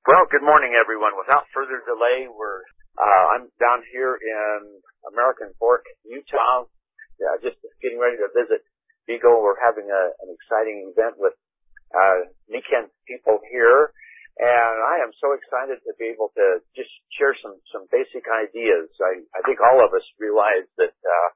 Well, good morning, everyone. Without further delay, I'm down here in American Fork, Utah, just getting ready to visit Vigo. We're having an exciting event with Nikan people here, and I am so excited to be able to just share some basic ideas. I think all of us realize that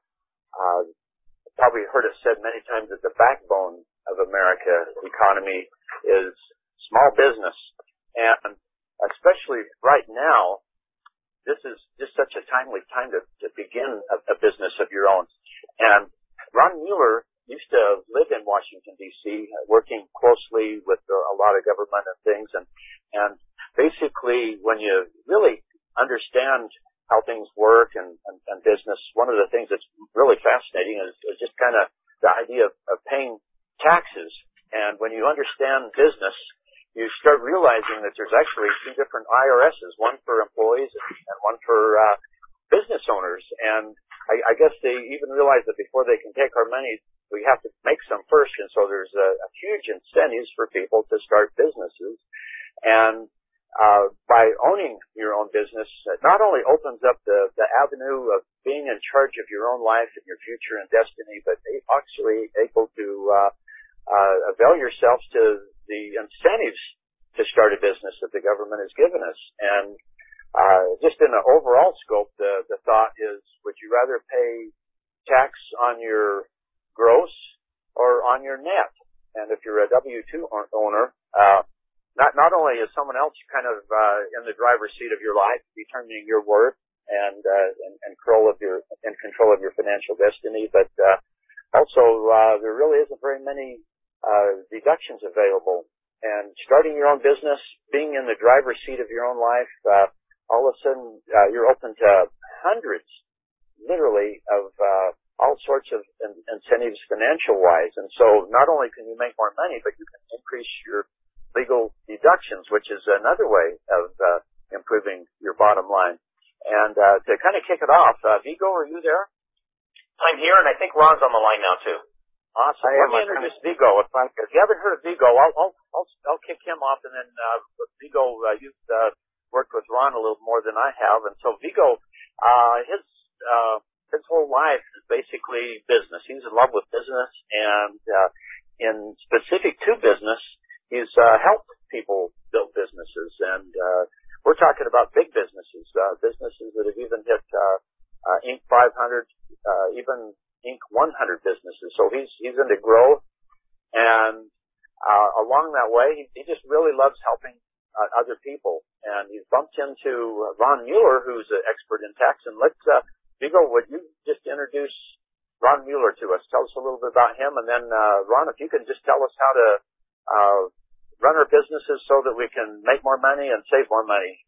probably heard it said many times that the backbone of America's economy is small business. And especially right now, this is just such a timely time to begin a business of your own. And Ron Mueller used to live in Washington, D.C., working closely with a lot of government and things. And basically, when you really understand how things work and business, one of the things that's really fascinating is just kind of the idea of paying taxes. And when you understand business, you start realizing that there's actually two different IRSs, one for employees and one for business owners. And I guess they even realize that before they can take our money, we have to make some first. And so there's a huge incentives for people to start businesses. And by owning your own business, it not only opens up the avenue of being in charge of your own life and your future and destiny, but actually able to avail yourselves to the incentives to start a business that the government has given us. And just in an overall scope, the thought is, would you rather pay tax on your gross or on your net? And if you're a W-2 owner, not only is someone else kind of in the driver's seat of your life, determining your worth and control of your financial destiny, but also there really isn't very many deductions available. And starting your own business, being in the driver's seat of your own life, all of a sudden you're open to hundreds, literally, of all sorts of incentives financial-wise. And so not only can you make more money, but you can increase your legal deductions, which is another way of improving your bottom line. And to kind of kick it off, Vigo, are you there? I'm here, and I think Ron's on the line now, too. Awesome. Let me introduce Vigo. If you haven't heard of Vigo, I'll kick him off, and then Vigo, you've worked with Ron a little more than I have, and so Vigo, his whole life is basically business. He's in love with business, and in specific to business, he's helped people build businesses, and we're talking about big businesses, businesses that have even hit Inc. 500, even Inc. 100 businesses. So he's into growth, and along that way, he just really loves helping other people. And he's bumped into Ron Mueller, who's an expert in tax. And let's, Vigo, would you just introduce Ron Mueller to us? Tell us a little bit about him, and then Ron, if you can just tell us how to run our businesses so that we can make more money and save more money.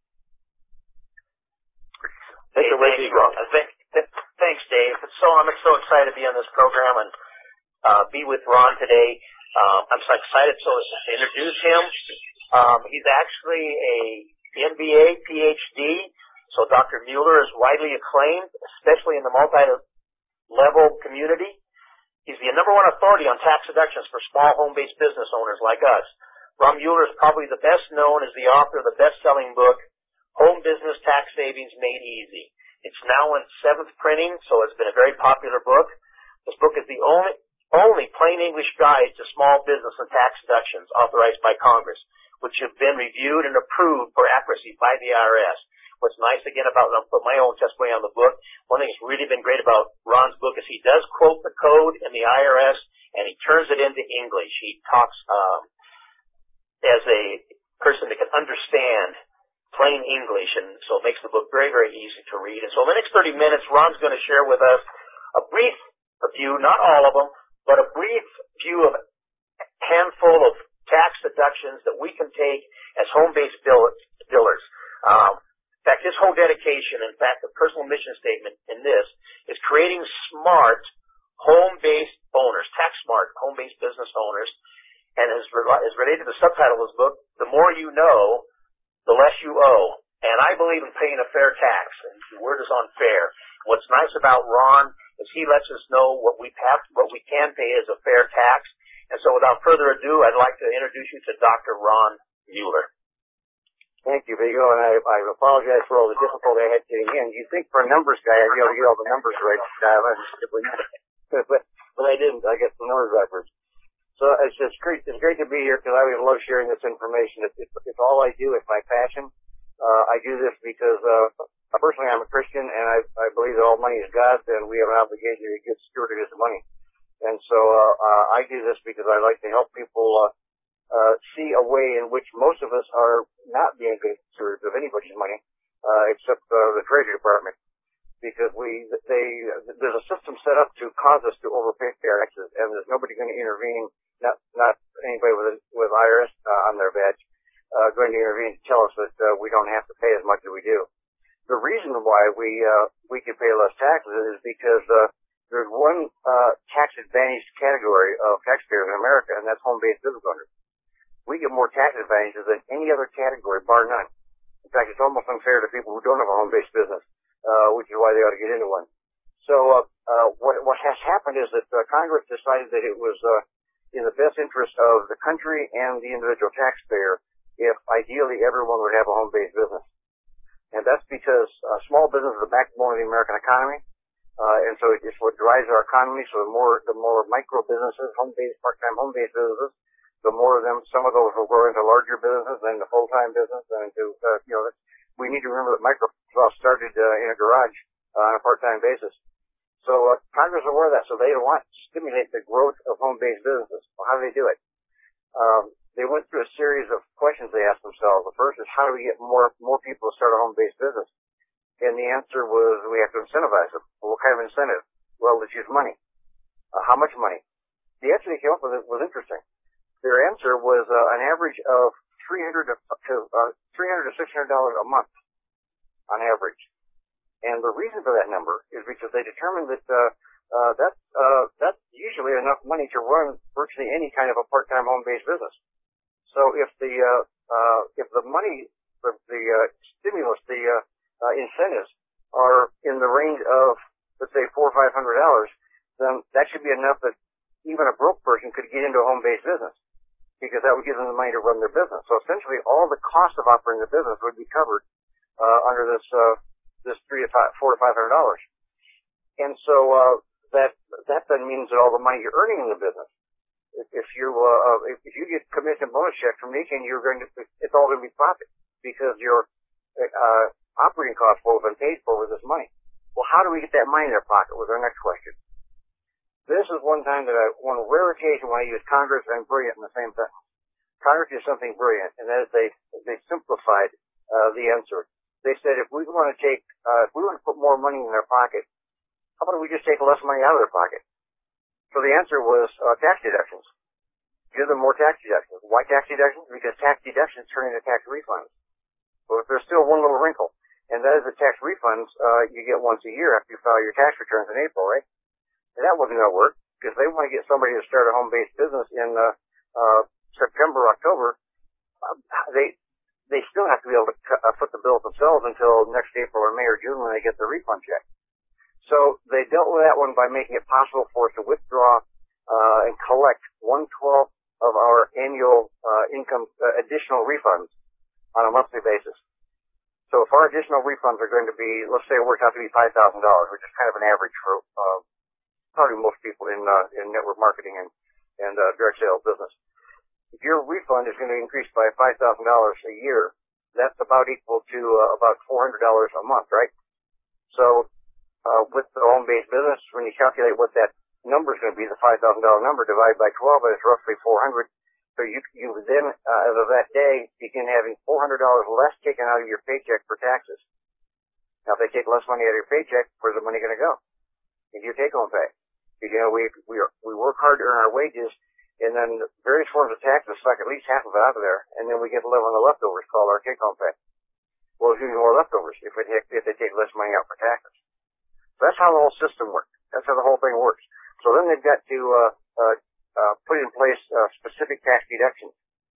Take it away, Vigo. Thanks, Dave. I'm so excited to be on this program and be with Ron today. I'm so excited to introduce him. He's actually a MBA, PhD. So Dr. Mueller is widely acclaimed, especially in the multi-level community. He's the number one authority on tax deductions for small home-based business owners like us. Ron Mueller is probably the best known as the author of the best-selling book, Home Business Tax Savings Made Easy. It's now in 7th printing, so it's been a very popular book. This book is the only plain English guide to small business and tax deductions authorized by Congress, which have been reviewed and approved for accuracy by the IRS. What's nice, again, I'll put my own testimony on the book. One thing that's really been great about Ron's book is he does quote the code in the IRS, and he turns it into English. He talks as a person that can understand plain English, and so it makes the book very, very easy to read. And so in the next 30 minutes, Ron's going to share with us a brief view, not all of them, but a brief view of a handful of tax deductions that we can take as home-based billers. In fact, his whole dedication, in fact, the personal mission statement in this is creating smart home-based owners, tax-smart home-based business owners, and is related to the subtitle of his book, The More You Know, the less you owe. And I believe in paying a fair tax, and the word is on fair. What's nice about Ron is he lets us know what we can pay as a fair tax. And so without further ado, I'd like to introduce you to Dr. Ron Mueller. Thank you, Vigo, and I apologize for all the difficulty I had getting in. You'd think for a numbers guy I'd be able to get all the numbers right, but I didn't. I got some numbers backwards. So it's just great. It's great to be here because I really love sharing this information. It's all I do. It's my passion. I do this because personally I'm a Christian, and I believe that all money is God's, and we have an obligation to be good steward of His money. And so I do this because I like to help people see a way in which most of us are not being good stewards of anybody's money, except the Treasury Department, because there's a system set up to cause us to overpay taxes, and there's nobody going to intervene, not anybody with IRS on their badge, going to intervene to tell us that we don't have to pay as much as we do. The reason why we can pay less taxes is because there's one tax advantaged category of taxpayers in America, and that's home-based business owners. We get more tax advantages than any other category, bar none. In fact, it's almost unfair to people who don't have a home-based business, which is why they ought to get into one. So what has happened is that Congress decided that it was in the best interest of the country and the individual taxpayer if ideally everyone would have a home-based business. And that's because small business is the backbone of the American economy, and so it's what drives our economy. So the more micro businesses, home-based, part-time home-based businesses, the more of them, some of those will grow into larger businesses, then into full-time business, and into, we need to remember that Microsoft started in a garage on a part-time basis. So Congress is aware of that, so they want to stimulate the growth of home-based businesses. Well, how do they do it? They went through a series of questions they asked themselves. The first is, how do we get more people to start a home-based business? And the answer was, we have to incentivize them. Well, what kind of incentive? Well, let's use money. How much money? The answer they came up with was interesting. Their answer was an average of $300 to $600 a month on average. And the reason for that number is because they determined that that's usually enough money to run virtually any kind of a part-time home-based business. So if the money, the stimulus, the incentives are in the range of, let's say, $400 or $500, then that should be enough that even a broke person could get into a home-based business, because that would give them the money to run their business. So essentially, all the cost of operating the business would be covered under this $400 to $500. And so that then means that all the money you're earning in the business, if you get commission bonus checks from Nikin, it's all going to be profit, because your operating costs will have been paid for with this money. Well, how do we get that money in their pocket? Was our next question. This is one time that on a rare occasion when I use Congress and brilliant in the same sentence. Congress did something brilliant, and that is they simplified the answer. They said, if we want to put more money in their pocket, how about we just take less money out of their pocket? So the answer was tax deductions. Give them more tax deductions. Why tax deductions? Because tax deductions turn into tax refunds. But there's still one little wrinkle, and that is the tax refunds you get once a year after you file your tax returns in April, right? And that wasn't going to work, because they want to get somebody to start a home-based business in September, October. They still have to be able to foot the bill themselves until next April or May or June when they get their refund check. So they dealt with that one by making it possible for us to withdraw and collect 1/12 of our annual income additional refunds on a monthly basis. So if our additional refunds are going to be, let's say it works out to be $5,000, which is kind of an average for probably most people in network marketing and direct sales business. If your refund is going to increase by $5,000 a year, that's about equal to about $400 a month, right? So with the home-based business, when you calculate what that number is going to be, the $5,000 number divided by 12, it's roughly 400. So you then, as of that day, begin having $400 less taken out of your paycheck for taxes. Now, if they take less money out of your paycheck, where's the money going to go? Into your take-home pay. You know, we work hard to earn our wages, and then various forms of taxes suck at least half of it out of there, and then we get to live on the leftovers called our take-home pay. Well, there's even more leftovers if they take less money out for taxes. So that's how the whole system works. That's how the whole thing works. So then they've got to put in place specific tax deductions.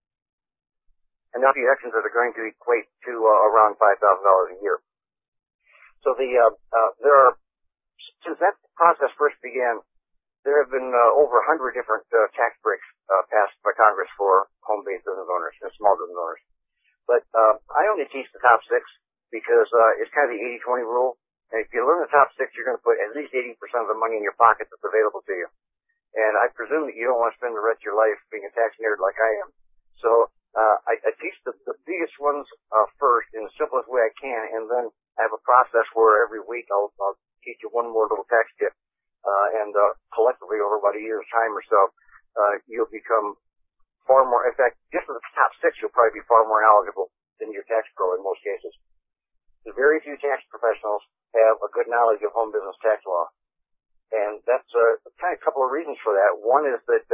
And now deductions that are going to equate to around $5,000 a year. So there are, since that process first began, there have been over 100 different tax breaks passed by Congress for home-based business owners and small business owners. But I only teach the top 6 because it's kind of the 80-20 rule. And if you learn the top 6, you're going to put at least 80% of the money in your pocket that's available to you. And I presume that you don't want to spend the rest of your life being a tax nerd like I am. So I teach the biggest ones first in the simplest way I can, and then I have a process where every week I'll teach you one more little tax tip. And collectively, over about a year's time or so, you'll become far more, in fact, just for the top 6, you'll probably be far more knowledgeable than your tax pro in most cases. Very few tax professionals have a good knowledge of home business tax law. And that's kind of a couple of reasons for that. One is that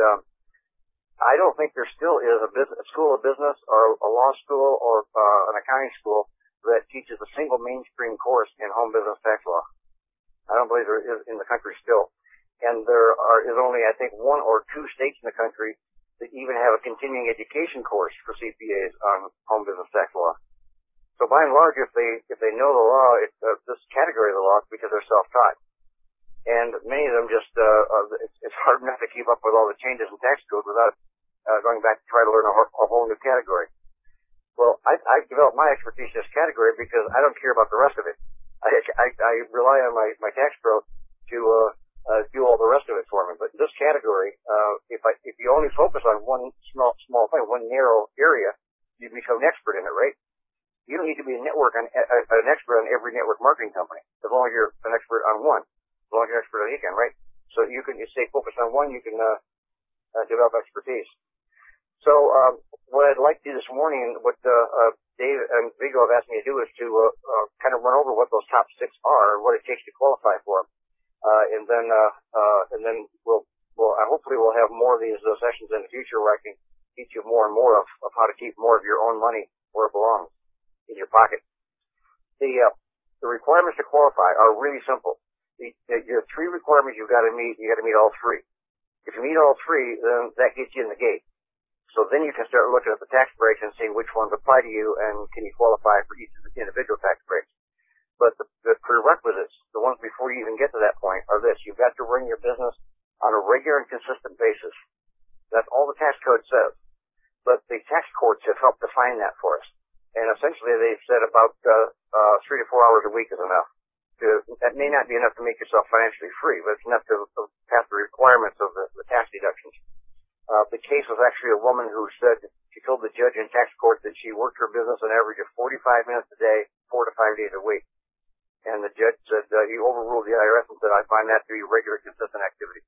I don't think there still is a school of business or a law school or an accounting school that teaches a single mainstream course in home business tax law. I don't believe there is in the country still. And there is only, I think, 1 or 2 states in the country that even have a continuing education course for CPAs on home business tax law. So by and large, if they know the law, this category of the law, it's because they're self-taught. And many of them just, it's hard enough to keep up with all the changes in tax code without going back to try to learn a whole new category. Well, I developed my expertise in this category because I don't care about the rest of it. I rely on my tax pro to do all the rest of it for me. But in this category, if you only focus on one small thing, one narrow area, you become an expert in it, right? You don't need to be an expert on every network marketing company, as long as you're an expert on one. As long as you're an expert on each, right? So you stay focused on one, you can develop expertise. So what I'd like to do this morning, what Dave and Vigo have asked me to do, is to kind of run over what those top 6 are, what it takes to qualify for them, and then hopefully we'll have more of these sessions in the future where I can teach you more and more of how to keep more of your own money where it belongs, in your pocket. The requirements to qualify are really simple. Your 3 requirements you've got to meet. You got to meet all 3. If you meet all 3, then that gets you in the gate. So then you can start looking at the tax breaks and see which ones apply to you and can you qualify for each of the individual tax breaks. But the prerequisites, the ones before you even get to that point, are this. You've got to run your business on a regular and consistent basis. That's all the tax code says. But the tax courts have helped define that for us. And essentially they've said about 3 to 4 hours a week is enough. That may not be enough to make yourself financially free, but it's enough to pass the requirements of the tax deductions. The case was actually a woman who said she told the judge in tax court that she worked her business an average of 45 minutes a day, 4 to 5 days a week. And the judge said he overruled the IRS and said, I find that to be regular, consistent activity.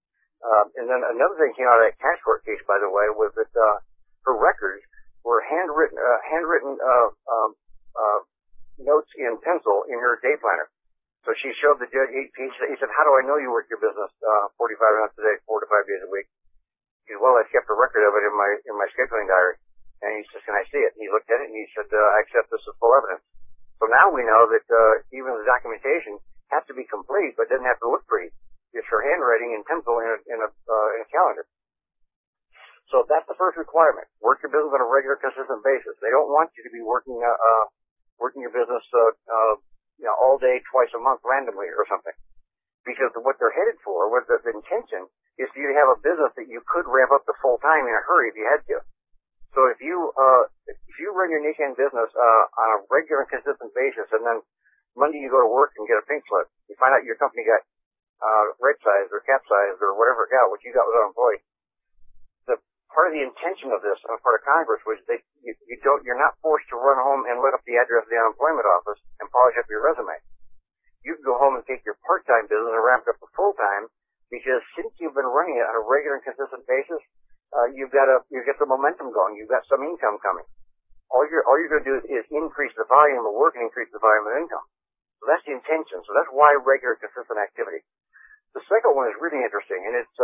And then another thing came out of that tax court case, by the way, was that her records were handwritten notes in pencil in her day planner. So she showed the judge, he said, how do I know you work your business 45 minutes a day, 4 to 5 days a week? He said, well, I kept a record of it in my scheduling diary. And he says, can I see it? And he looked at it and he said, I accept this as full evidence. So now we know that even the documentation has to be complete, but doesn't have to look pretty. It's her handwriting in pencil in a calendar. So that's the first requirement. Work your business on a regular, consistent basis. They don't want you to be working your business all day, twice a month, randomly or something. Because what they're headed for, what the intention, is for you to have a business that you could ramp up to full time in a hurry if you had to. So if you run your niche end business on a regular and consistent basis, and then Monday you go to work and get a pink slip, you find out your company got red sized or capsized or whatever it got, what you got was unemployed. The part of the intention of this on the part of Congress was that you're not forced to run home and look up the address of the unemployment office and polish up your resume. You can go home and take your part-time business and ramp it up to full-time, because since you've been running it on a regular and consistent basis, you get the momentum going. You've got some income coming. All you're going to do is increase the volume of work and increase the volume of income. So that's the intention. So that's why regular, consistent activity. The second one is really interesting, and it's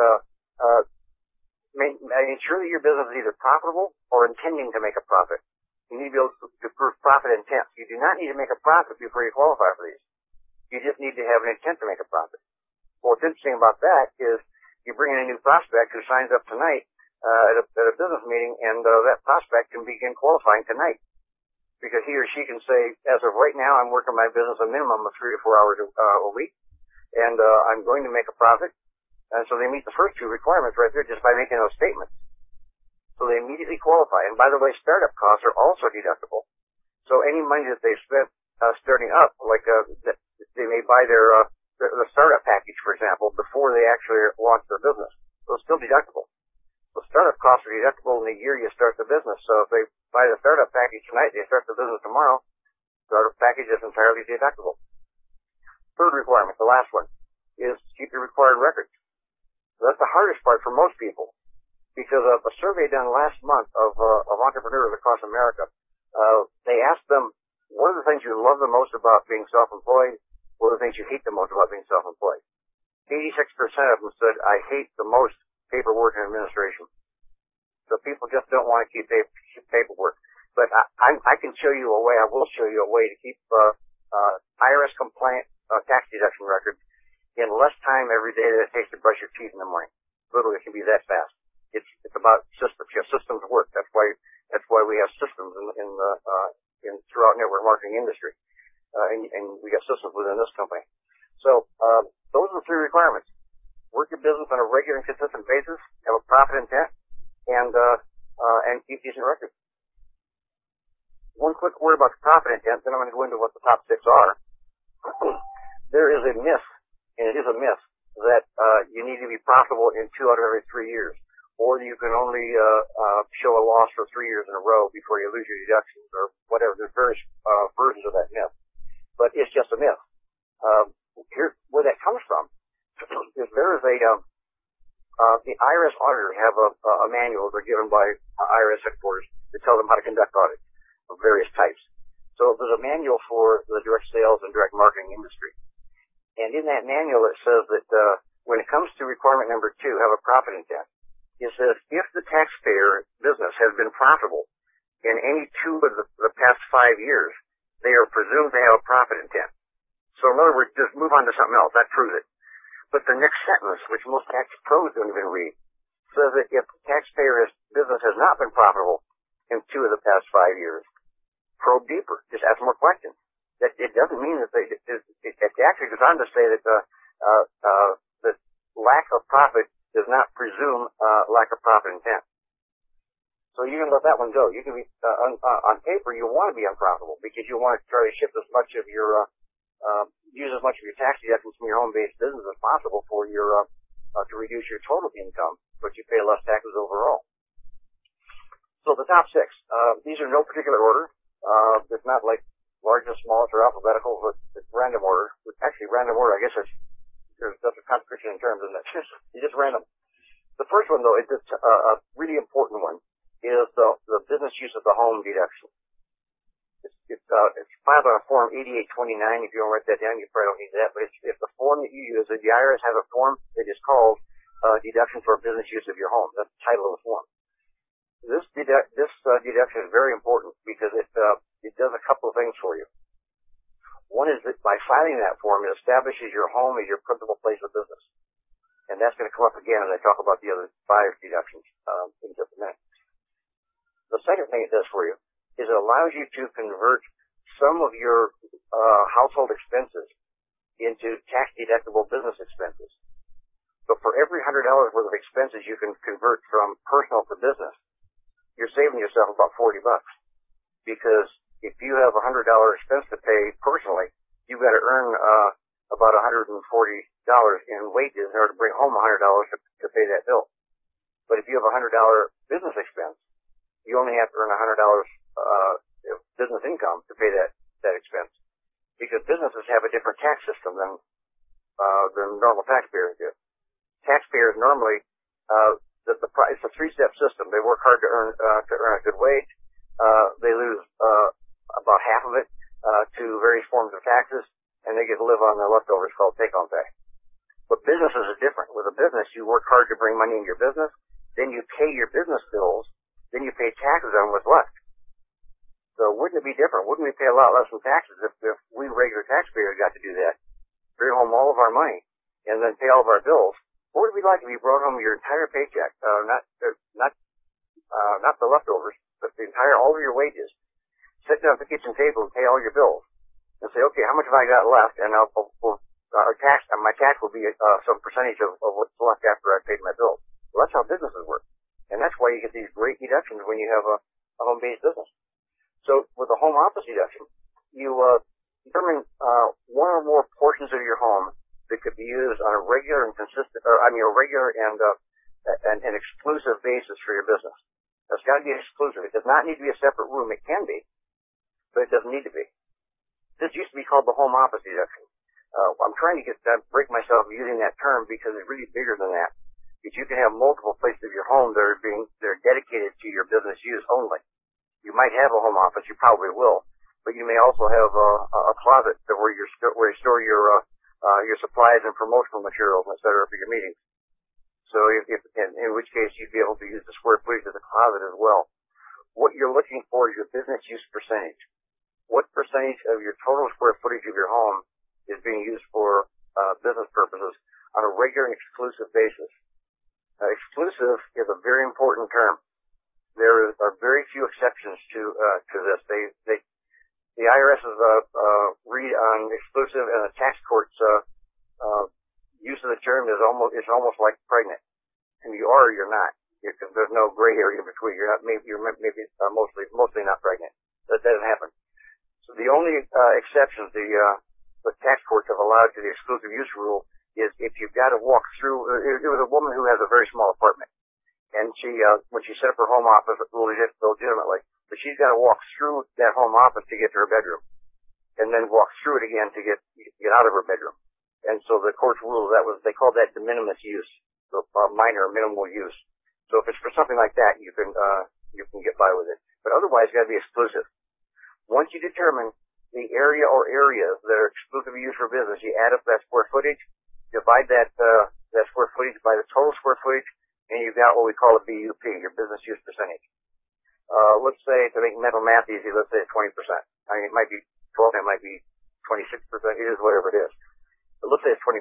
ensure that your business is either profitable or intending to make a profit. You need to be able to prove profit intent. You do not need to make a profit before you qualify for these. You just need to have an intent to make a profit. What's interesting about that is you bring in a new prospect who signs up tonight at a business meeting, and that prospect can begin qualifying tonight, because he or she can say, as of right now, I'm working my business a minimum of 3 to 4 hours a week, and I'm going to make a profit. And so they meet the first 2 requirements right there just by making those statements. So they immediately qualify. And by the way, startup costs are also deductible. So any money that they spent starting up, like they may buy the startup package, for example, before they actually launch their business. So it's still deductible. So startup costs are deductible in the year you start the business. So if they buy the startup package tonight, they start the business tomorrow, startup package is entirely deductible. Third requirement, the last one, is to keep your required records. So that's the hardest part for most people, because of a survey done last month of entrepreneurs across America. They asked them, what are the things you love the most about being self-employed? What are the things you hate the most about being self-employed? 86% of them said, I hate the most paperwork and administration. So people just don't want to keep paperwork. But I can show you a way, I will show you a way to keep IRS compliant tax deduction records in less time every day than it takes to brush your teeth in the morning. Literally, it can be that fast. It's about systems. Your systems work. That's why we have systems in throughout network marketing industry. And we have systems within this company. So, those are the three requirements. Work your business on a regular and consistent basis, have a profit intent, and keep decent records. One quick word about the profit intent, then I'm going to go into what the top 6 are. There is a myth, and it is a myth, that you need to be profitable in 2 out of every 3 years, or you can only show a loss for 3 years in a row before you lose your deductions, or whatever. There's various versions of that myth, but it's just a myth. Here's where that comes from. Is there is the IRS auditors have a manual they're given by IRS headquarters to tell them how to conduct audits of various types. So there's a manual for the direct sales and direct marketing industry. And in that manual it says that when it comes to requirement number 2, have a profit intent. It says if the taxpayer business has been profitable in any 2 of the past 5 years, they are presumed to have a profit intent. So in other words, just move on to something else. That proves it. But the next sentence, which most tax pros don't even read, says that if the taxpayer's business has not been profitable in 2 of the past 5 years, probe deeper. Just ask more questions. That it doesn't mean that it actually goes on to say that that lack of profit does not presume lack of profit intent. So you can let that one go. You can be on paper you want to be unprofitable because you want to try to shift as much of your use as much of your tax deductions from your home-based business as possible for your to reduce your total income, but you pay less taxes overall. So the top 6, these are no particular order. It's not like largest, smallest, or alphabetical, but it's random order. Actually, random order, I guess that's a contradiction in terms, isn't it? It's just random. The first one, though, is a really important one, is the business use of the home deduction. It's filed on a form 8829. If you want to write that down, you probably don't need that. But it's the form that you use. The IRS has a form that is called deduction for business use of your home. That's the title of the form. This deduction is very important because it does a couple of things for you. One is that by filing that form, it establishes your home as your principal place of business, and that's going to come up again as I talk about the other 5 deductions in just a minute. The second thing it does for you is it allows you to convert some of your household expenses into tax-deductible business expenses. So for every $100 worth of expenses you can convert from personal to business, you're saving yourself about $40. Because if you have a $100 expense to pay personally, you've got to earn about $140 in wages in order to bring home $100 to pay that bill. But if you have a $100 business expense, you only have to earn $100 business income to pay that expense, because businesses have a different tax system than normal taxpayers do. Taxpayers normally it's a 3-step system. They work hard to earn a good wage. They lose about half of it to various forms of taxes, and they get to live on the leftovers called take-home pay. But businesses are different. With a business, you work hard to bring money into your business, then you pay your business bills, then you pay taxes on what's left. So wouldn't it be different? Wouldn't we pay a lot less in taxes if we regular taxpayers got to do that? Bring home all of our money and then pay all of our bills. What would it be like if you brought home your entire paycheck, not the leftovers, but all of your wages, sit down at the kitchen table and pay all your bills, and say, okay, how much have I got left? And my tax will be some percentage of what's left after I've paid my bills. Well, that's how businesses work. And that's why you get these great deductions when you have a home-based business. So with a home office deduction, you determine one or more portions of your home that could be used on a regular and consistent, a regular and an exclusive basis for your business. It's got to be exclusive. It does not need to be a separate room. It can be, but it doesn't need to be. This used to be called the home office deduction. I'm trying to break myself using that term because it's really bigger than that. Because you can have multiple places of your home that are dedicated to your business use only. You might have a home office, you probably will, but you may also have a closet where you store your supplies and promotional materials, et cetera, for your meetings. So in which case you'd be able to use the square footage of the closet as well. What you're looking for is your business use percentage. What percentage of your total square footage of your home is being used for business purposes on a regular and exclusive basis? Exclusive is a very important term. There are very few exceptions to this. The IRS's read on exclusive and the tax court's use of the term is almost like pregnant, and you are or you're not. There's no gray area between. You're mostly not pregnant. That doesn't happen. So the only exceptions the tax courts have allowed to the exclusive use rule is if you've got to walk through. It was a woman who has a very small apartment, and she when she set up her home office legitimately, but she's got to walk through that home office to get to her bedroom, and then walk through it again to get out of her bedroom. And so the court's rule they called that de minimis use, so minor minimal use. So if it's for something like that, you can get by with it. But otherwise, it's got to be exclusive. Once you determine the area or areas that are exclusive use for business, you add up that square footage, divide that square footage by the total square footage, and you've got what we call a BUP, your business use percentage. Let's say, to make mental math easy, let's say it's 20%. I mean, it might be 12, it might be 26%, it is whatever it is. But let's say it's 20%.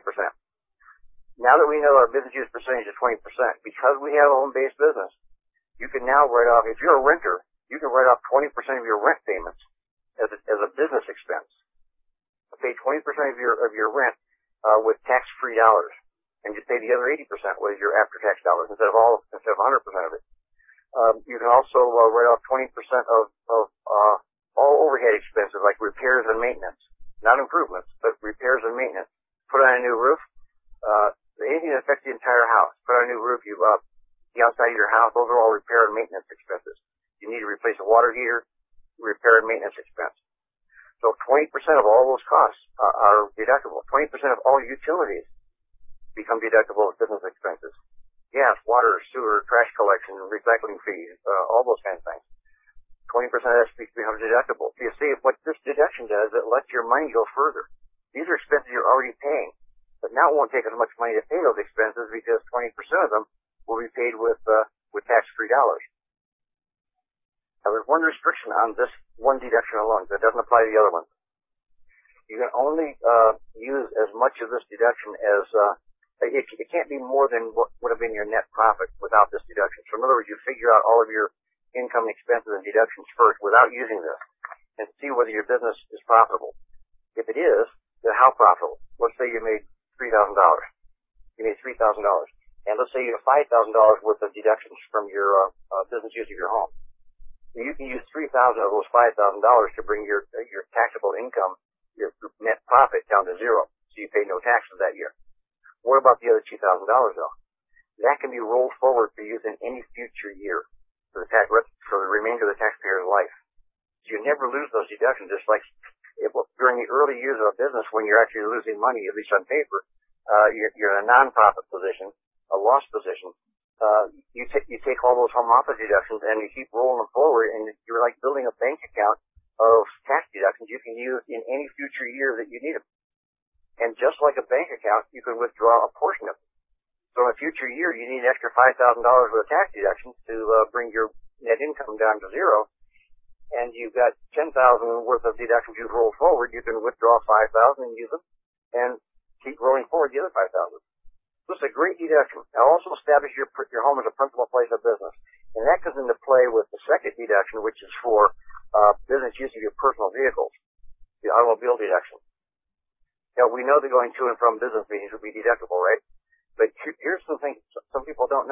Now that we know our business use percentage is 20%, because we have a home-based business, you can now write off, if you're a renter, you can write off 20% of your rent payments as a business expense. Pay 20% of your rent with tax-free dollars, and just pay the other 80% with your after-tax dollars instead of 100% of it. You can also write off 20% of all overhead expenses like repairs and maintenance, not improvements, but repairs and maintenance. Put on a new roof, anything that affects the entire house. Put on a new roof, the outside of your house, those are all repair and maintenance expenses. You need to replace a water heater, repair and maintenance expense. So 20% of all those costs are deductible. 20% of all utilities become deductible as business expenses. Gas, water, sewer, trash collection, recycling fees, all those kinds of things. 20% of that becomes deductible. So you see, what this deduction does, it lets your money go further. These are expenses you're already paying, but now it won't take as much money to pay those expenses because 20% of them will be paid with tax-free dollars. Now, there's one restriction on this one deduction alone that doesn't apply to the other ones. You can only use as much of this deduction as it can't be more than what would have been your net profit without this deduction. So in other words, you figure out all of your income expenses and deductions first without using this and see whether your business is profitable. If it is, then how profitable? Let's say you made $3,000. You made $3,000. And let's say you have $5,000 worth of deductions from your business use of your home. You can use $3,000 of those $5,000 to bring your taxable income, your net profit, down to zero, so you pay no taxes that year. What about the other $2,000 though? That can be rolled forward for use in any future year for the remainder of the taxpayer's life. So you never lose those deductions. Just like during the early years of a business, when you're actually losing money, at least on paper, you're in a non-profit position, a loss position. You take all those home office deductions and you keep rolling them forward, and you're like building a bank account of tax deductions you can use in any future year that you need them. And just like a bank account, you can withdraw a portion of it. So in a future year, you need an extra $5,000 worth of tax deductions to bring your net income down to zero, and you've got $10,000 worth of deductions you've rolled forward. You can withdraw $5,000 and use them, and keep rolling forward the other $5,000. This is a great deduction. Now also establish your home as a principal place of business. And that comes into play with the second deduction, which is for business use of your personal vehicles, the automobile deduction. Now, we know that going to and from business meetings would be deductible, right? But here's something some people don't know.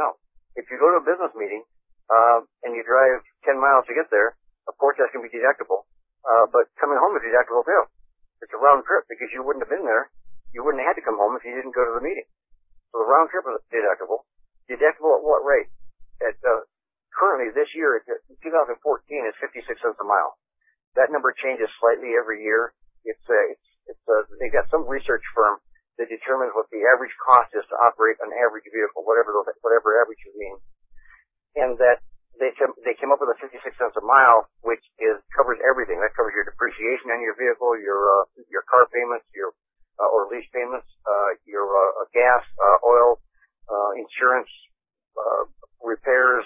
If you go to a business meeting, and you drive 10 miles to get there, of course that's going to be deductible. But coming home is deductible too. It's a round trip because you wouldn't have been there. You wouldn't have had to come home if you didn't go to the meeting. So the round trip is deductible. Deductible at what rate? Currently this year, 2014 is 56 cents a mile. That number changes slightly every year. They got some research firm that determines what the average cost is to operate an average vehicle, whatever averages mean. And that they came up with a 56 cents a mile, which covers everything. That covers your depreciation on your vehicle, your car payments, or lease payments, your gas, oil, insurance, repairs,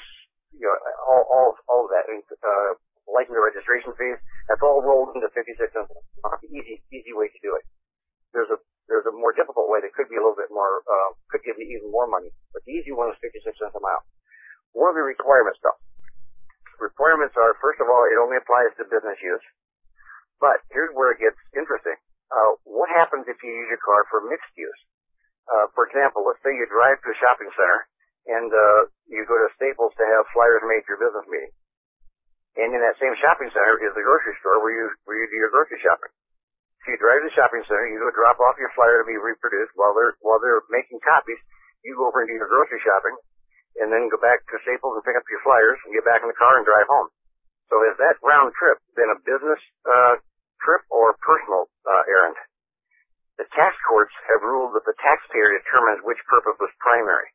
all of that, license and registration fees. That's all rolled into 56 cents. Easy way to do it. There's a more difficult way that could be a little bit more, could give you even more money. But the easy one is 56 cents a mile. What are the requirements though? Requirements are, first of all, it only applies to business use. But here's where it gets interesting. What happens if you use your car for mixed use? For example, let's say you drive to a shopping center and you go to Staples to have flyers made for your business meeting. And in that same shopping center is the grocery store where you do your grocery shopping. So you drive to the shopping center, you go drop off your flyer to be reproduced while they're making copies. You go over and do your grocery shopping, and then go back to Staples and pick up your flyers and get back in the car and drive home. So has that round trip been a business trip or personal errand? The tax courts have ruled that the taxpayer determines which purpose was primary.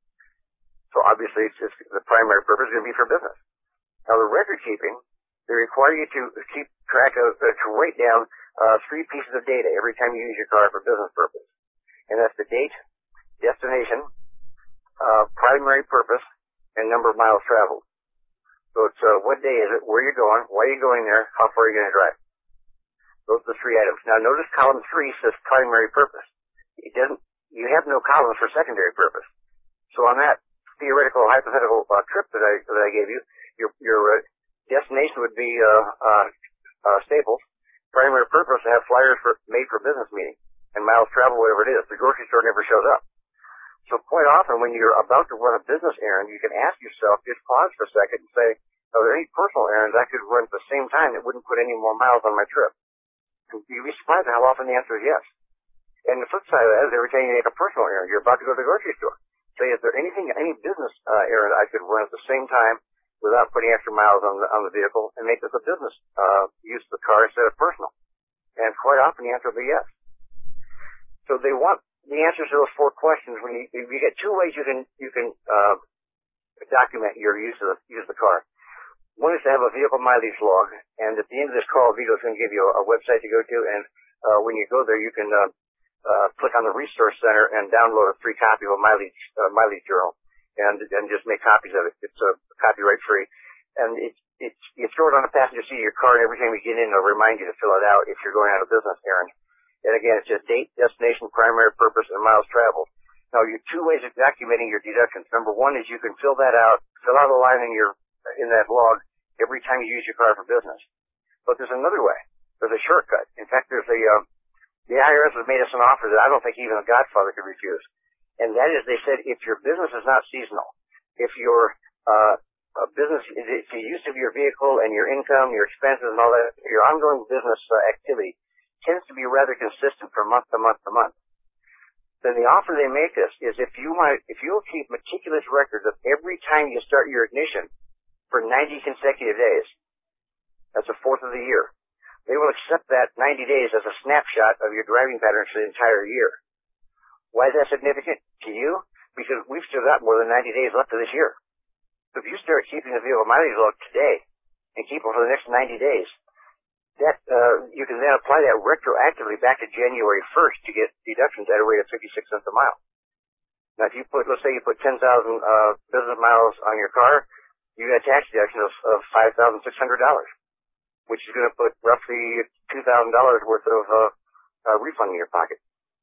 So obviously the primary purpose is going to be for business. Now the record keeping, they require you to keep track of, to write down 3 pieces of data every time you use your car for business purpose. And that's the date, destination, primary purpose, and number of miles traveled. So it's what day is it, where you're going, why are you going there, how far are you going to drive. Those are the 3 items. Now notice column 3 says primary purpose. You have no columns for secondary purpose. So on that theoretical hypothetical trip that I gave you, your destination would be Staples. Primary purpose to have flyers made for business meeting, and miles traveled, whatever it is. The grocery store never shows up. So quite often when you're about to run a business errand, you can ask yourself, just pause for a second and say, are there any personal errands I could run at the same time that wouldn't put any more miles on my trip? And you'd be surprised at how often the answer is yes. And the flip side of that is every time you make a personal errand, you're about to go to the grocery store. Say, is there any business errand I could run at the same time without putting extra miles on the vehicle and make this a business use of the car instead of personal? And quite often the answer will be yes. So they want the answers to those 4 questions. When you get 2 ways you can document your use of the car. One is to have a vehicle mileage log, and at the end of this call, Vito's going to give you a website to go to, and when you go there, you can click on the Resource Center and download a free copy of a mileage journal, and just make copies of it. It's copyright free, and you throw it on the passenger seat of your car, and every time you get in, it'll remind you to fill it out if you're going on a business errand. And again, it's just date, destination, primary purpose, and miles traveled. Now, your 2 ways of documenting your deductions. Number 1 is you can fill out a line in that log every time you use your car for business. But there's another way. There's a shortcut. In fact, the IRS has made us an offer that I don't think even a godfather could refuse. And that is, they said, if your business is not seasonal, if your business, if the use of your vehicle and your income, your expenses and all that, your ongoing business activity tends to be rather consistent from month to month to month, then the offer they make us is if you'll keep meticulous records of every time you start your ignition for 90 consecutive days, that's a fourth of the year, they will accept that 90 days as a snapshot of your driving patterns for the entire year. Why is that significant to you? Because we've still got more than 90 days left of this year. So if you start keeping the vehicle mileage log today and keep it for the next 90 days, that you can then apply that retroactively back to January 1st to get deductions at a rate of 56 cents a mile. Now, if let's say you put 10,000 business miles on your car, you get a tax deduction of $5,600, which is going to put roughly $2,000 worth of refund in your pocket.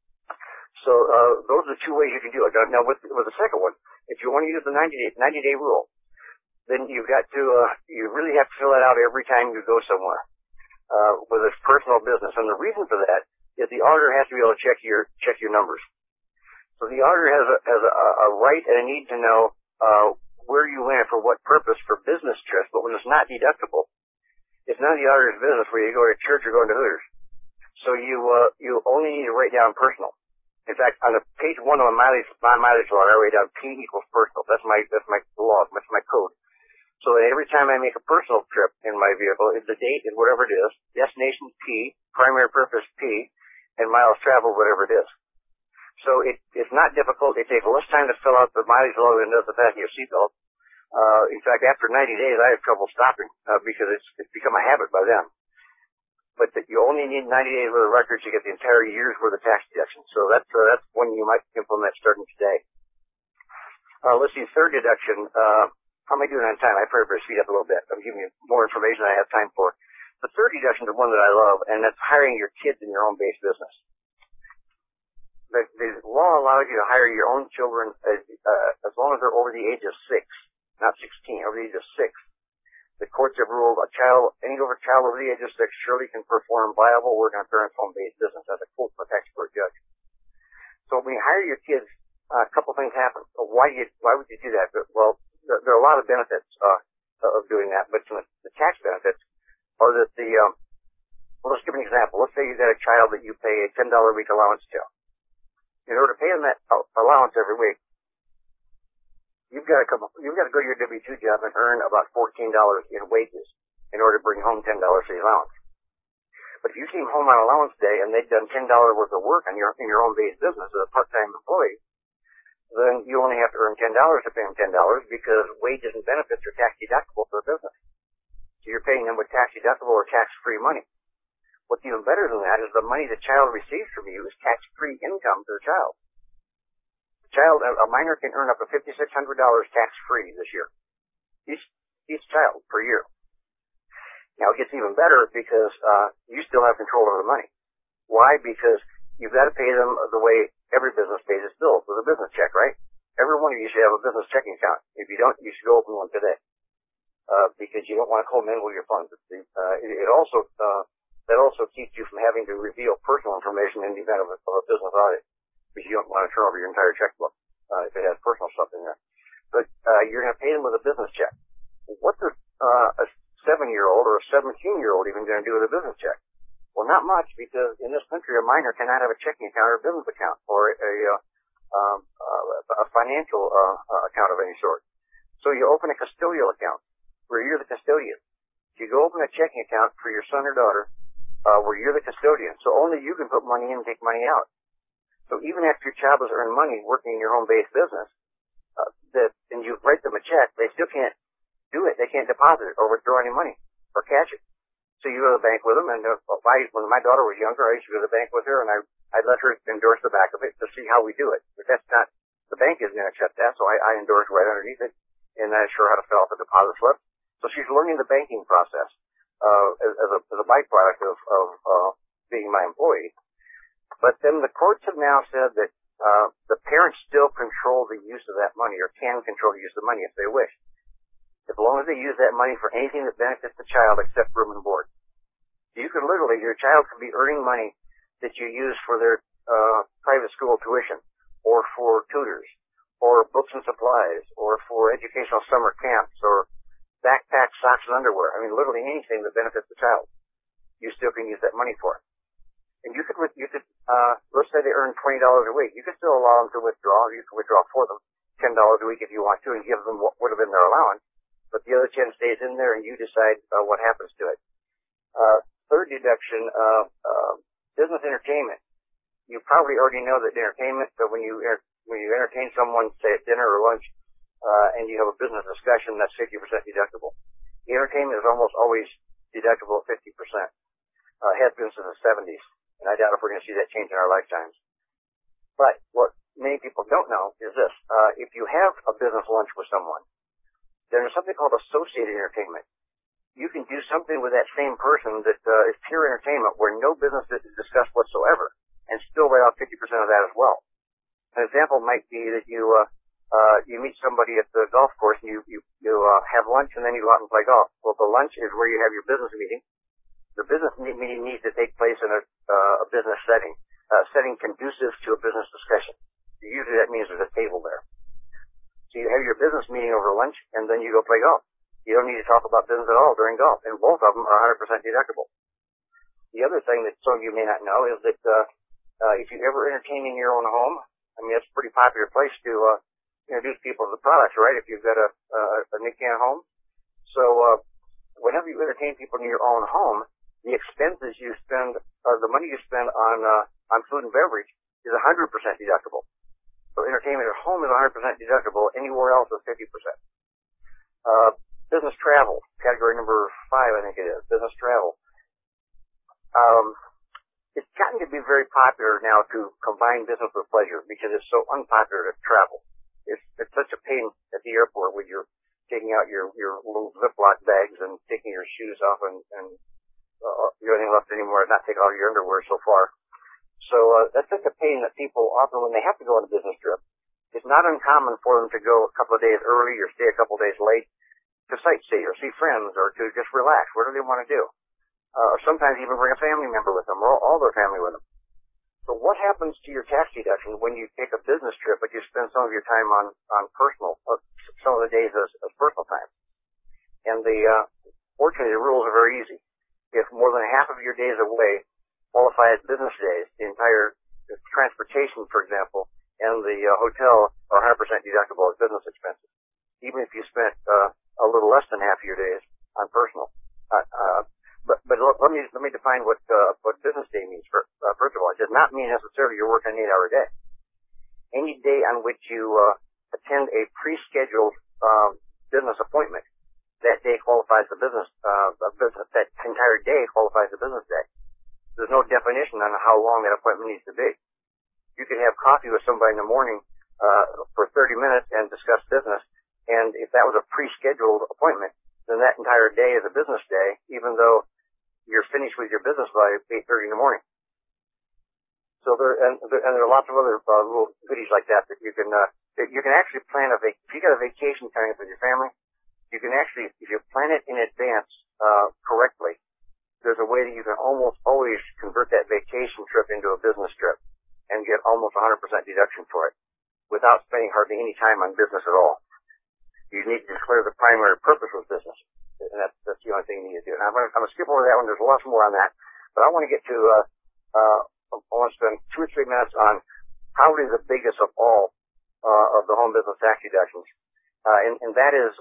So those are the 2 ways you can do it. Now, with the second one, if you want to use the 90-day rule, then you've got to you really have to fill that out every time you go somewhere. Whether it's personal business. And the reason for that is the auditor has to be able to check your numbers. So the auditor has a right and a need to know where you went for what purpose for business trips, but when it's not deductible, it's none of the auditor's business where you go to church or going to Hooters. So you only need to write down personal. In fact, on the page 1 of my mileage log, I write down P equals personal. That's my log. That's my code. So every time I make a personal trip in my vehicle, the date is whatever it is, destination P, primary purpose P, and miles traveled whatever it is. So it's not difficult. It takes less time to fill out the mileage log than it does the fact of your seatbelt. In fact, after 90 days, I have trouble stopping because it's become a habit by then. But you only need 90 days worth of records to get the entire year's worth of tax deduction. So that's one you might implement starting today. Let's see, third deduction. How am I doing on time? I probably better speed up a little bit. I'm giving you more information than I have time for. The third deduction is the one that I love, and that's hiring your kids in your own base business. The law allows you to hire your own children as long as they're over the age of 6, not 16, over the age of 6. The courts have ruled any child over the age of 6 surely can perform viable work on a parent's home-based business. That's a quote from a tax court judge. So when you hire your kids, a couple things happen. Why would you do that? Well, there are a lot of benefits of doing that, but the tax benefits are that well, let's give an example. Let's say you got a child that you pay a $10 a week allowance to. In order to pay them that allowance every week, you've got to go to your W-2 job and earn about $14 in wages in order to bring home $10 for the allowance. But if you came home on allowance day and they'd done $10 worth of work in your own base business as a part-time employee, then you only have to earn $10 to pay them $10 because wages and benefits are tax deductible for the business. So you're paying them with tax deductible or tax-free money. What's even better than that is the money the child receives from you is tax-free income to the child. A minor can earn up to $5,600 tax-free this year. Each child per year. Now it gets even better because you still have control over the money. Why? Because you've got to pay them the way every business pays its bills, with a business check, right? Every one of you should have a business checking account. If you don't, you should go open one today. Because you don't want to commingle your funds. That also keeps you from having to reveal personal information in the event of a business audit, because you don't want to turn over your entire checkbook if it has personal stuff in there. But you're going to pay them with a business check. What's a 7-year-old or a 17-year-old even going to do with a business check? Well, not much, because in this country a minor cannot have a checking account or a business account or a financial account of any sort. So you open a custodial account where you're the custodian. You go open a checking account for your son or daughter where you're the custodian. So only you can put money in and take money out. So even after your child has earned money working in your home-based business, and you write them a check, they still can't do it. They can't deposit it or withdraw any money or cash it. So you go to the bank with them, and when my daughter was younger, I used to go to the bank with her, and I'd let her endorse the back of it to see how we do it. But that's not, the bank isn't going to accept that, so I endorse right underneath it, and I show her how to fill out the deposit slip. So she's learning the banking process as a byproduct of being my employee. But then the courts have now said that the parents still control the use of that money, or can control the use of the money if they wish, as long as they use that money for anything that benefits the child except room and board. You could literally, your child could be earning money that you use for their private school tuition, or for tutors, or books and supplies, or for educational summer camps, or backpack, socks, and underwear. I mean, literally anything that benefits the child, you still can use that money for. And you could, let's say they earn $20 a week. You could still allow them to withdraw. You can withdraw for them $10 a week if you want to, and give them what would have been their allowance. But the other 10 stays in there, and you decide what happens to it. Third deduction, business entertainment. You probably already know that entertainment. So when you entertain someone, say at dinner or lunch, and you have a business discussion, that's 50% deductible. The entertainment is almost always deductible at 50%. Has been since the 70s, and I doubt if we're going to see that change in our lifetimes. But what many people don't know is this: if you have a business lunch with someone, there's something called associated entertainment. You can do something with that same person that is pure entertainment, where no business is discussed whatsoever, and still write off 50% of that as well. An example might be that you meet somebody at the golf course, and you have lunch, and then you go out and play golf. Well, the lunch is where you have your business meeting. The business meeting needs to take place in a business setting, setting conducive to a business discussion. Usually that means there's a table there. So you have your business meeting lunch, and then you go play golf. You don't need to talk about business at all during golf, and both of them are 100% deductible. The other thing that some of you may not know is that if you ever entertain in your own home, I mean, it's a pretty popular place to introduce people to the products, right? If you've got a Nican home. So whenever you entertain people in your own home, the expenses you spend, or the money you spend on food and beverage is 100% deductible. So entertainment at home is 100% deductible. Anywhere else is 50%. Business travel, category number 5, I think it is. Business travel. It's gotten to be very popular now to combine business with pleasure because it's so unpopular to travel. It's such a pain at the airport when you're taking out your little Ziploc bags and taking your shoes off and you don't left anymore and not take all your underwear so far. So that's such a pain that people often, when they have to go on a business trip, it's not uncommon for them to go a couple of days early or stay a couple of days late to sightsee or see friends or to just relax. What do they want to do? Or sometimes even bring a family member with them or all their family with them. So what happens to your tax deduction when you take a business trip but you spend some of your time on personal, some of the days as personal time? And fortunately, the rules are very easy. If more than half of your days away qualify as business days, the entire transportation, for example, and the hotel are 100% deductible as business expenses, even if you spent a little less than half of your days on personal. But let me define what business day means. First of all, it does not mean necessarily you're working an 8-hour day. Any day on which you attend a pre-scheduled business appointment, that day qualifies the business. That entire day qualifies the business day. There's no definition on how long that appointment needs to be. You can have coffee with somebody in the morning for 30 minutes and discuss business, and if that was a pre-scheduled appointment, then that entire day is a business day, even though you're finished with your business by 8:30 in the morning. So there are lots of other little goodies like that you can actually plan if you got a vacation coming up with your family, you can actually, if you plan it in advance correctly, there's a way that you can almost always convert that vacation trip into a business trip and get almost 100% deduction for it without spending hardly any time on business at all. You need to declare the primary purpose of business, and that's the only thing you need to do. Now, I'm going to skip over that one. There's lots more on that, but I want to get to I want to spend 2 or 3 minutes on probably the biggest of all of the home business tax deductions, and that is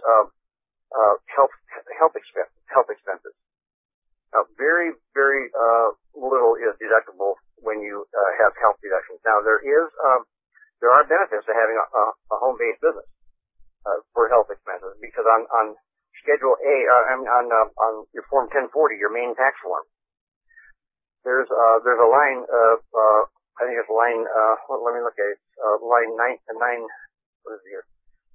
health expenses. Very, very little is deductible when you have health deductions. Now, there are benefits to having a home-based business for health expenses because on Schedule A, on your Form 1040, your main tax form, there's a line. I think it's line. Let me look at it. Line 9. What is it here?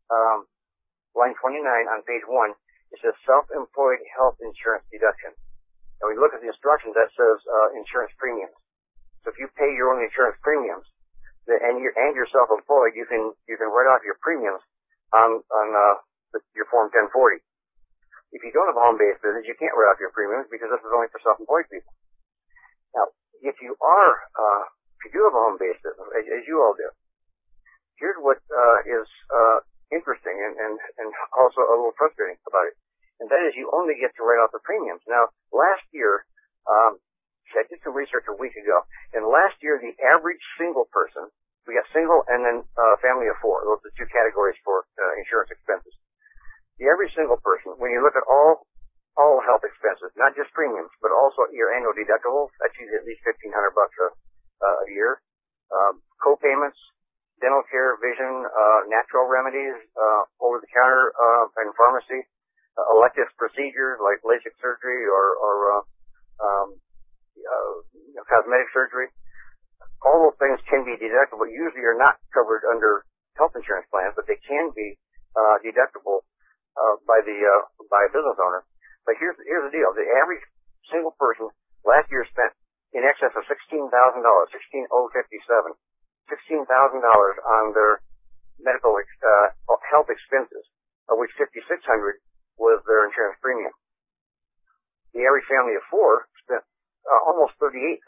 Line 29 on page 1. It says self-employed health insurance deduction. And we look at the instructions that says insurance premiums. So if you pay your own insurance premiums, and you're self-employed, you can write off your premiums on your Form 1040. If you don't have a home-based business, you can't write off your premiums because this is only for self-employed people. Now, if you do have a home-based business, as you all do, here's what is interesting and also a little frustrating about it. And that is you only get to write off the premiums. Now, last year, I did some research a week ago, and last year the average single person, we got single and then family of 4. Those are the 2 categories for insurance expenses. The average single person, when you look at all health expenses, not just premiums, but also your annual deductibles, that's usually at least $1,500 a year, co-payments, dental care, vision, natural remedies, over-the-counter and pharmacy, elective procedures like LASIK surgery or cosmetic surgery. All those things can be deductible. Usually are not covered under health insurance plans, but they can be deductible by a business owner. But here's the deal. The average single person last year spent in excess of $16,000, $16,057, $16,000 on their medical health expenses, of which $5,600 was their insurance premium. The average family of 4 spent almost $38,000,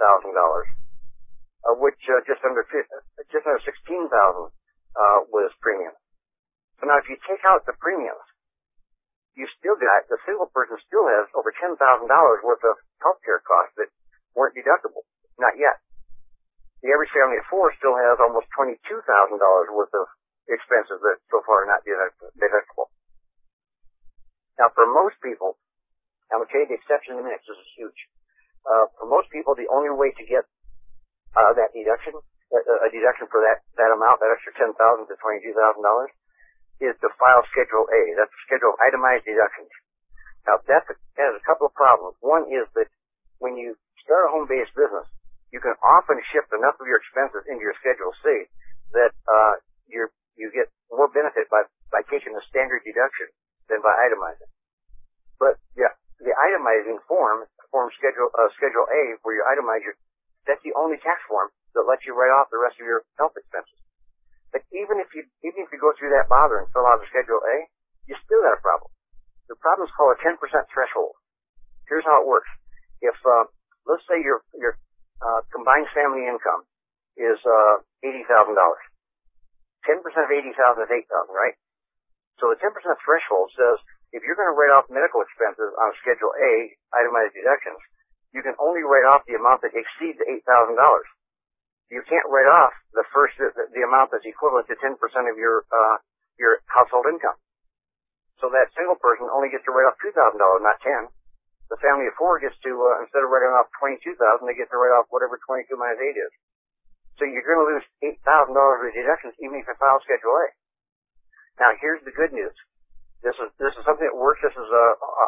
of which just under $16,000 was premium. So now if you take out the premiums, the single person still has over $10,000 worth of health care costs that weren't deductible. Not yet. The average family of four still has almost $22,000 worth of expenses that so far are not deductible. Now for most people, I'm going to tell you the exception in a minute, 'cause this is huge. For most people, the only way to get that deduction, a deduction for that amount, that extra $10,000 to $22,000, is to file Schedule A. That's a schedule of itemized deductions. Now that has a couple of problems. One is that when you start a home-based business, you can often shift enough of your expenses into your Schedule C that you get more benefit by taking a standard deduction than by itemizing. But the itemizing form Schedule A, where you itemize that's the only tax form that lets you write off the rest of your health expenses. But even if you go through that bother and fill out a Schedule A, you still got a problem. The problem is called a 10% threshold. Here's how it works. If let's say your combined family income is $80,000. 10% of 80,000 is 8,000, right? So the 10% threshold says if you're going to write off medical expenses on Schedule A, itemized deductions, you can only write off the amount that exceeds $8,000. You can't write off the amount that's equivalent to 10% of your household income. So that single person only gets to write off $2,000, not 10. The family of four gets to, instead of writing off $22,000, they get to write off whatever 22 minus 8 is. So you're going to lose $8,000 of deductions even if you file Schedule A. Now here's the good news. This is something that works. This is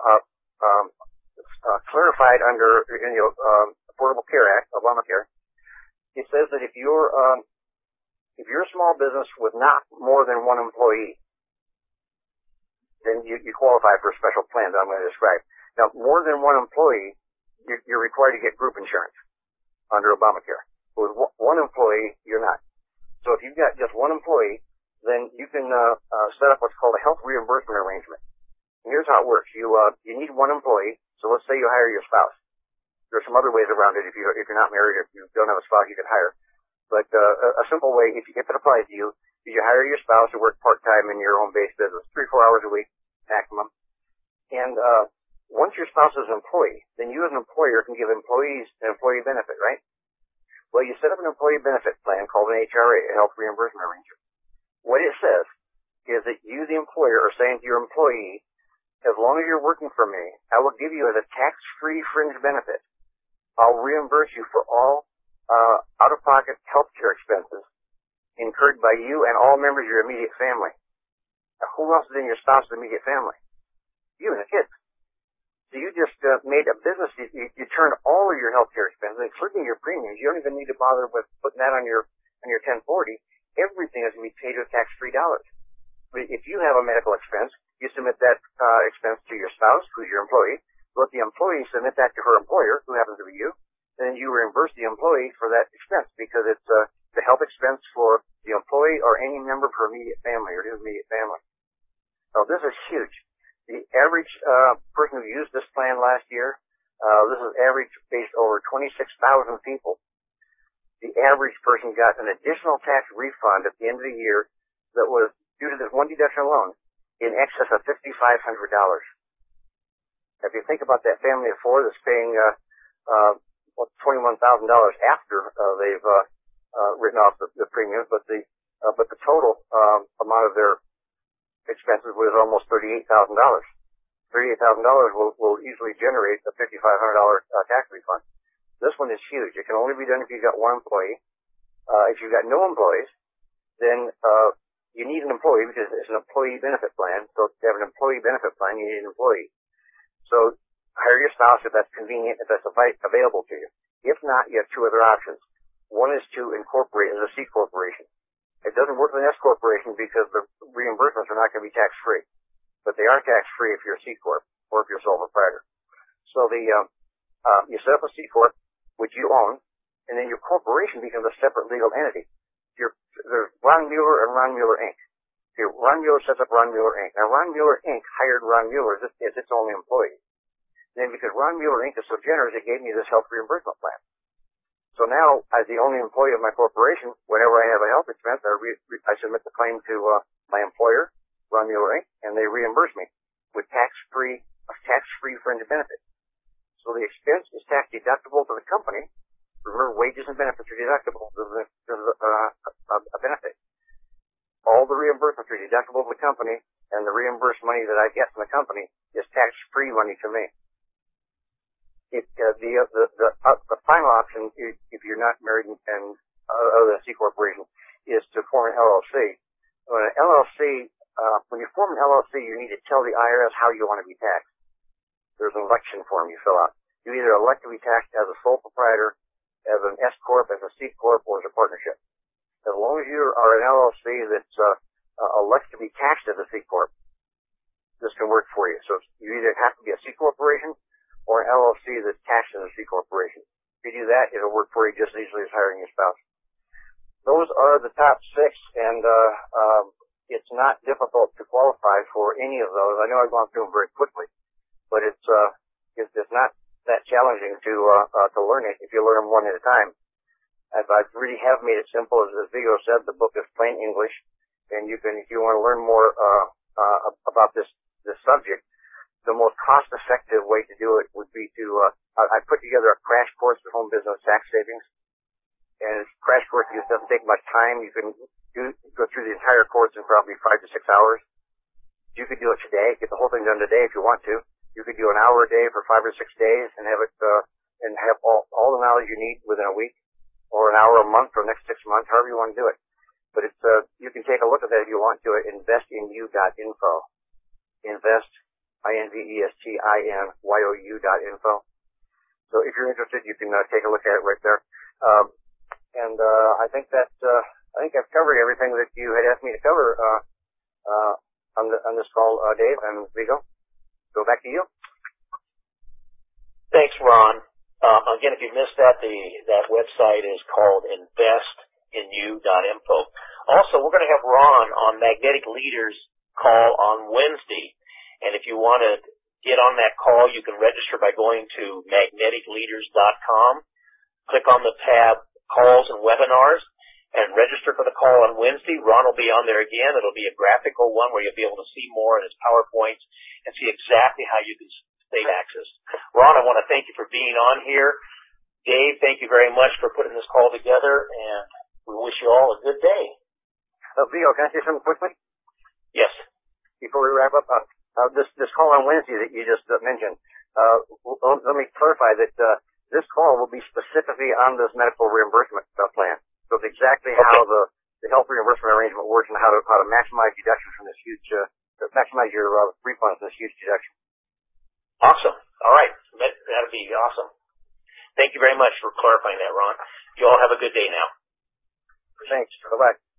clarified under Affordable Care Act, Obamacare. It says that if you're a small business with not more than one employee, then you qualify for a special plan that I'm going to describe. Now, more than one employee, you're required to get group insurance under Obamacare. With one employee, you're not. So if you've got just one employee, then you can set up what's called a health reimbursement arrangement. And here's how it works. You need one employee. So let's say you hire your spouse. There's some other ways around it. If you're not married, or if you don't have a spouse, you can hire. But a simple way, if it applies to you, is you hire your spouse to work part-time in your home-based business, 3-4 hours a week maximum. And once your spouse is an employee, then you as an employer can give employees an employee benefit, right? Well, you set up an employee benefit plan called an HRA, a health reimbursement arrangement. What it says is that you, the employer, are saying to your employee, as long as you're working for me, I will give you as a tax-free fringe benefit. I'll reimburse you for all out-of-pocket health care expenses incurred by you and all members of your immediate family. Now, who else is in your spouse's immediate family? You and the kids. So you just made a business. You turned all of your health care expenses, including your premiums. You don't even need to bother with putting that on your 1040. Everything is going to be paid with tax-free dollars. If you have a medical expense, you submit that expense to your spouse, who's your employee. Let the employee submit that to her employer, who happens to be you. Then you reimburse the employee for that expense because it's the health expense for the employee or any member of her immediate family or his immediate family. So this is huge. The average person who used this plan last year, this is average based over 26,000 people. The average person got an additional tax refund at the end of the year that was, due to this one deduction alone, in excess of $5,500. If you think about that family of four that's paying $21,000 after they've written off the premiums, but the total amount of their expenses was almost $38,000. $38,000 will easily generate a $5,500 tax refund. This one is huge. It can only be done if you've got one employee. If you've got no employees, then you need an employee because it's an employee benefit plan. So to have an employee benefit plan, you need an employee. So hire your spouse if that's convenient, if that's available to you. If not, you have two other options. One is to incorporate as a C corporation. It doesn't work with an S corporation because the reimbursements are not going to be tax-free. But they are tax-free if you're a C corp or if you're a sole proprietor. So you set up a C corp, which you own, and then your corporation becomes a separate legal entity. There's Ron Mueller and Ron Mueller Inc. Ron Mueller sets up Ron Mueller Inc. Now, Ron Mueller Inc. hired Ron Mueller as its only employee. Then because Ron Mueller Inc. is so generous, it gave me this health reimbursement plan. So now, as the only employee of my corporation, whenever I have a health expense, I submit the claim to my employer. Ron Mueller Inc., and they reimburse me with tax-free fringe benefits. So the expense is tax deductible to the company. Remember, wages and benefits are deductible to a benefit. All the reimbursements are deductible to the company, and the reimbursed money that I get from the company is tax-free money to me. The final option, if you're not married and other than a C corporation, is to form an LLC. When you form an LLC, you need to tell the IRS how you want to be taxed. There's an election form you fill out. You either elect to be taxed as a sole proprietor, as an S corp, as a C corp, or as a partnership. As long as you are an LLC that's elects to be taxed as a C corp, this can work for you. So you either have to be a C corporation or an LLC that's taxed as a C corporation. If you do that, it'll work for you just as easily as hiring a spouse. Those are the top 6, and it's not difficult to qualify for any of those. I know I've gone through them very quickly, but it's not that challenging to learn it if you learn them one at a time. I really have made it simple. As Vigo said, the book is plain English, and you can, if you want to learn more about this subject, the most cost-effective way to do it would be to I put together a crash course for home business tax savings, and it's a crash course just doesn't take much time. You can go through the entire course in probably 5 to 6 hours. You could do it today, get the whole thing done today if you want to. You could do an hour a day for 5 or 6 days and have it and have all the knowledge you need within a week, or an hour a month for the next 6 months, however you want to do it. But it's you can take a look at that if you want to at investinu.info. Invest, INVESTINYOU.info. So if you're interested, you can take a look at it right there. I think I've covered everything that you had asked me to cover on this call, Dave and Vigo. So back to you. Thanks, Ron. Again, if you missed that, that website is called investinu.info. Also, we're going to have Ron on Magnetic Leaders call on Wednesday. And if you want to get on that call, you can register by going to magneticleaders.com. Click on the tab Calls and Webinars and register for the call on Wednesday. Ron will be on there again. It'll be a graphical one where you'll be able to see more in his PowerPoints and see exactly how you can save access. Ron, I want to thank you for being on here. Dave, thank you very much for putting this call together, and we wish you all a good day. Vigo, can I say something quickly? Yes. Before we wrap up, this call on Wednesday that you just mentioned, let me clarify that this call will be specifically on this medical reimbursement plan. So it's exactly how the health reimbursement arrangement works and how to maximize deductions from this huge, maximize your refunds from this huge deduction. Awesome. All right. That'll be awesome. Thank you very much for clarifying that, Ron. You all have a good day now. Thanks. Bye-bye.